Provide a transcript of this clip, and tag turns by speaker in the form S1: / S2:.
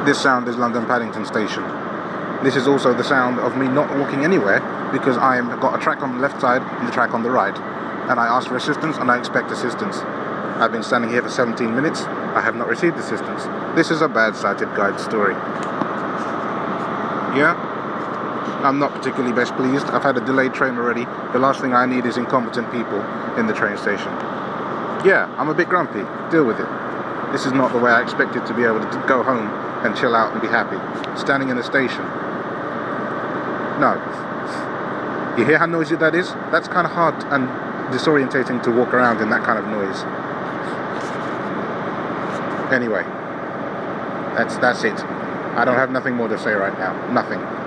S1: This sound is London Paddington Station. This is also the sound of me not walking anywhere because I have got a track on the left side and the track on the right. And I ask for assistance and I expect assistance. I've been standing here for 17 minutes. I have not received assistance. This is a bad sighted guide story. Yeah? I'm not particularly best pleased. I've had a delayed train already. The last thing I need is incompetent people in the train station. Yeah, I'm a bit grumpy. Deal with it. This is not the way I expected to be able to go home and chill out and be happy. Standing in a station. No. You hear how noisy that is? That's kind of hard and disorientating to walk around in that kind of noise. Anyway, that's it. I don't have nothing more to say right now. Nothing.